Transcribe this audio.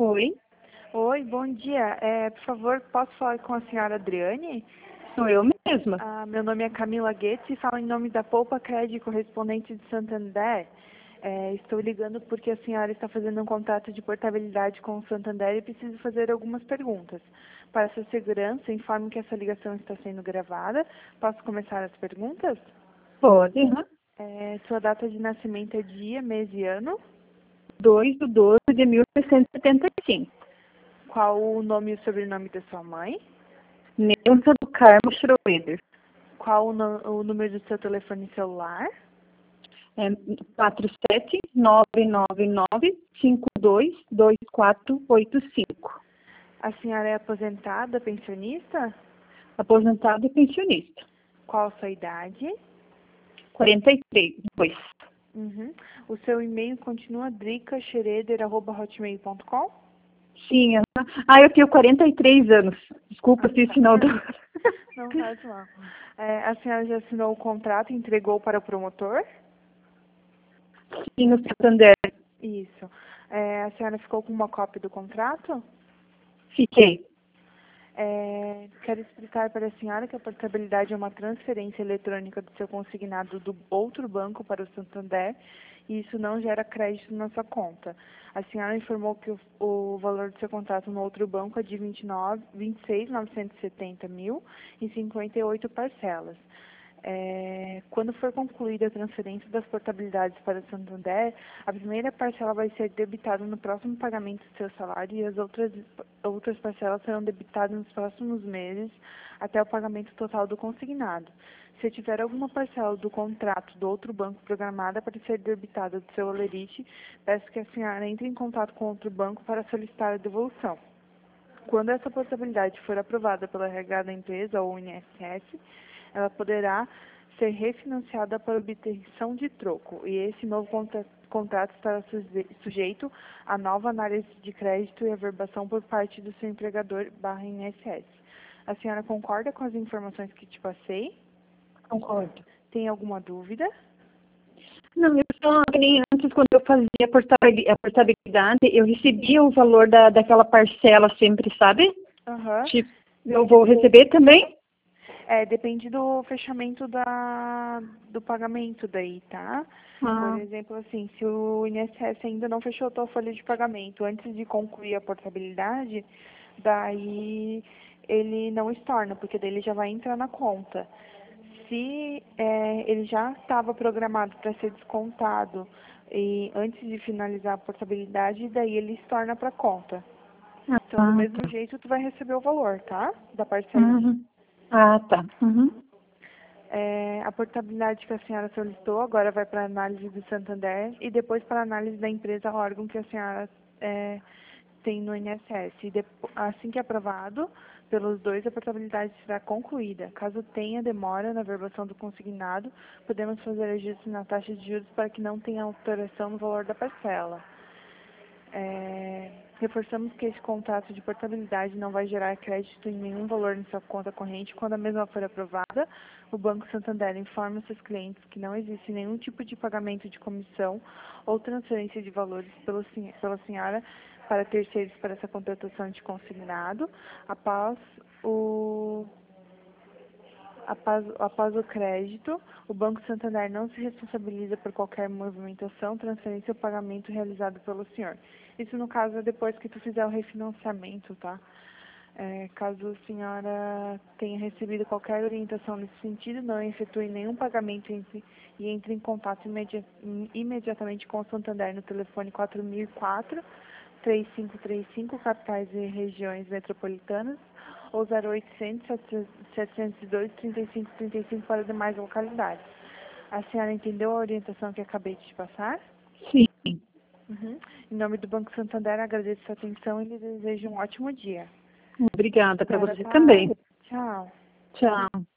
Oi, Oi, bom dia. Por favor, posso falar com a senhora Adriane? sou eu mesma. Meu nome é Camila Goetz e falo em nome da Poupa Crédito Correspondente de Santander. Estou ligando porque a senhora está fazendo um contrato de portabilidade com o Santander e preciso fazer algumas perguntas. Para sua segurança, informo que essa ligação está sendo gravada. Posso começar as perguntas? Pode, uhum. Sua data de nascimento é dia, mês e ano? 2/12/1975. Qual o nome e o sobrenome da sua mãe? Neuza do Carmo Schroeder. Qual o número do seu telefone celular? 47999522485. A senhora é aposentada, pensionista? Aposentado e pensionista. Qual a sua idade? 43. Dois. Uhum. O seu e-mail continua dricaschroeder@hotmail.com? Sim, uhum. Eu tenho 43 anos. Desculpa se o sinal do... Não faz mal. A senhora já assinou o contrato e entregou para o promotor? Sim, no Santander. Isso. A senhora ficou com uma cópia do contrato? Fiquei. Quero explicar para a senhora que a portabilidade é uma transferência eletrônica do seu consignado do outro banco para o Santander e isso não gera crédito na sua conta. A senhora informou que o valor do seu contrato no outro banco é de 26.970 mil em 58 parcelas. Quando for concluída a transferência das portabilidades para o Santander, a primeira parcela vai ser debitada no próximo pagamento do seu salário e as outras parcelas serão debitadas nos próximos meses até o pagamento total do consignado. Se tiver alguma parcela do contrato do outro banco programada para ser debitada do seu holerite, peço que a senhora entre em contato com outro banco para solicitar a devolução. Quando essa portabilidade for aprovada pela RH da empresa ou INSS, ela poderá ser refinanciada para obtenção de troco, e esse novo contrato estará sujeito a nova análise de crédito e averbação por parte do seu empregador/INSS. A senhora concorda com as informações que te passei? Concordo. Tem alguma dúvida? Não, eu só, que nem antes, quando eu fazia a portabilidade, eu recebia o valor daquela parcela sempre, sabe? Aham. Tipo, eu vou receber também? Depende do fechamento do pagamento daí, tá? Por Ah, exemplo, assim, se o INSS ainda não fechou a tua folha de pagamento antes de concluir a portabilidade, daí ele não estorna, porque daí ele já vai entrar na conta. Se ele já estava programado para ser descontado e antes de finalizar a portabilidade, daí ele estorna para a conta. Então, do mesmo tá. jeito, tu vai receber o valor, tá? Da parcelinha. Uhum. Tá. Uhum. A portabilidade que a senhora solicitou agora vai para a análise do Santander e depois para a análise da empresa órgão que a senhora tem no INSS. Assim que aprovado pelos dois, a portabilidade será concluída. Caso tenha demora na averbação do consignado, podemos fazer ajustes na taxa de juros para que não tenha alteração no valor da parcela. Reforçamos que esse contrato de portabilidade não vai gerar crédito em nenhum valor em sua conta corrente. Quando a mesma for aprovada, o Banco Santander informa seus clientes que não existe nenhum tipo de pagamento de comissão ou transferência de valores pela senhora para terceiros para essa contratação de consignado. Após o crédito, o Banco Santander não se responsabiliza por qualquer movimentação, transferência ou pagamento realizado pelo senhor. Isso, no caso, é depois que tu fizer o refinanciamento, tá? Caso a senhora tenha recebido qualquer orientação nesse sentido, não efetue nenhum pagamento e entre em contato imediatamente com o Santander no telefone 4004-3535, capitais e regiões metropolitanas, ou 0800 702 3535 para demais localidades. A senhora entendeu a orientação que acabei de te passar? Sim. Uhum. Em nome do Banco Santander, agradeço a sua atenção e lhe desejo um ótimo dia. Obrigada para Senhora, você tá? também. Tchau. Tchau.